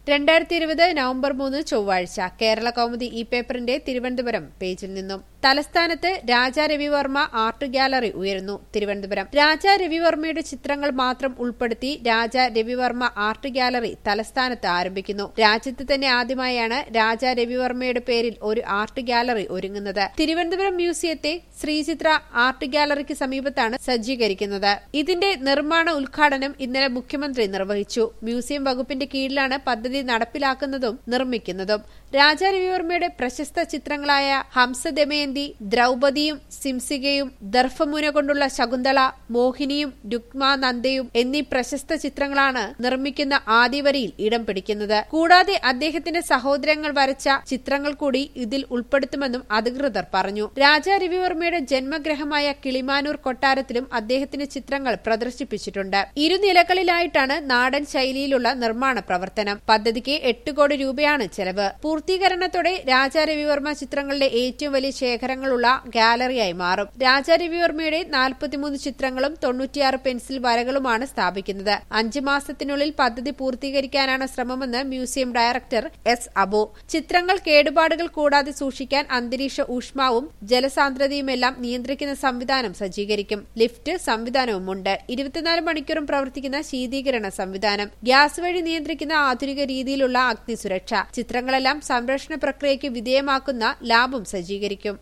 2020 November 3 ചൊവ്വാഴ്ച കേരള കൗമുദി ഈ പേപ്പറിന്റെ തിരുവനന്തപുരം പേജിൽ നിന്നും തലസ്ഥാനത്ത് രാജാ രവിവർമ്മ ആർട്ട് ഗാലറി ഉയരുന്നു. തിരുവനന്തപുരം രാജാ രവിവർമ്മയുടെ ചിത്രങ്ങൾ മാത്രം ഉൾപ്പെടുത്തി രാജാ രവിവർമ്മ ആർട്ട് ഗാലറി തലസ്ഥാനത്ത് ആരംഭിക്കുന്നു. രാജ്യത്ത് തന്നെ ആദ്യമായാണ് രാജാ രവിവർമ്മയുടെ പേരിൽ ഒരു ആർട്ട് ഗാലറി ഒരുങ്ങുന്നത്. തിരുവനന്തപുരം മ്യൂസിയത്തെ ശ്രീചിത്ര ആർട്ട് ഗാലറിക്ക് സമീപത്താണ് സജ്ജീകരിക്കുന്നത്. ഇതിന്റെ നിർമ്മാണ ഉദ്ഘാടനം ഇന്നലെ മുഖ്യമന്ത്രി നിർവഹിച്ചു. മ്യൂസിയം വകുപ്പിന്റെ കീഴിലാണ് പദ്ധതി നടപ്പിലാക്കുന്നതും നിർമ്മിക്കുന്നതും. രാജാ രവിവർമ്മയുടെ പ്രശസ്ത ചിത്രങ്ങളായ ഹംസദമയന്തി, ദ്രൗപദിയും സിംസികയും, ദർഭമുന കൊണ്ടുള്ള ശകുന്തള, മോഹിനിയും രുക്മാനന്ദയും എന്നീ പ്രശസ്ത ചിത്രങ്ങളാണ് നിർമ്മിക്കുന്ന ആദ്യവരിയിൽ ഇടം പിടിക്കുന്നത്. കൂടാതെ അദ്ദേഹത്തിന്റെ സഹോദരങ്ങൾ വരച്ച ചിത്രങ്ങൾ കൂടി ഇതിൽ ഉൾപ്പെടുത്തുമെന്നും അധികൃതർ പറഞ്ഞു. രാജാ രവിവർമ്മയുടെ ജന്മഗ്രഹമായ കിളിമാനൂർ കൊട്ടാരത്തിലും അദ്ദേഹത്തിന്റെ ചിത്രങ്ങൾ പ്രദർശിപ്പിച്ചിട്ടുണ്ട്. ഇരുനിലകളിലായിട്ടാണ് നാടൻ ശൈലിയിലുള്ള നിർമ്മാണ പ്രവർത്തനം. പദ്ധതിക്ക് 8 കോടി രൂപയാണ് ചെലവ്. പൂർത്തീകരണത്തോടെ രാജാ രവിവർമ്മ ചിത്രങ്ങളുടെ ഏറ്റവും വലിയ ശേഖരങ്ങളുള്ള ഗാലറിയായി മാറും. രാജാ രവിവർമ്മയുടെ 43 ചിത്രങ്ങളും 96 പെൻസിൽ വരകളുമാണ് സ്ഥാപിക്കുന്നത്. 5 മാസത്തിനുള്ളിൽ പദ്ധതി പൂർത്തീകരിക്കാനാണ് ശ്രമമെന്ന് മ്യൂസിയം ഡയറക്ടർ എസ് അബു. ചിത്രങ്ങൾ കേടുപാടുകൾ കൂടാതെ സൂക്ഷിക്കാൻ അന്തരീക്ഷ ഊഷ്മാവും ജലസാന്ദ്രതയുമെല്ലാം നിയന്ത്രിക്കുന്ന സംവിധാനം സജ്ജീകരിക്കും. ലിഫ്റ്റ് സംവിധാനവുമുണ്ട്. 24 മണിക്കൂറും പ്രവർത്തിക്കുന്ന ശീതീകരണ സംവിധാനം, ഗ്യാസ് വഴി നിയന്ത്രിക്കുന്ന ആധുനിക രീതിയിലുള്ള അഗ്നിസുരക്ഷ. ചിത്രങ്ങളെല്ലാം സംരക്ഷണ പ്രക്രിയയ്ക്ക് വിധേയമാക്കുന്ന ലാബും സജ്ജീകരിക്കും.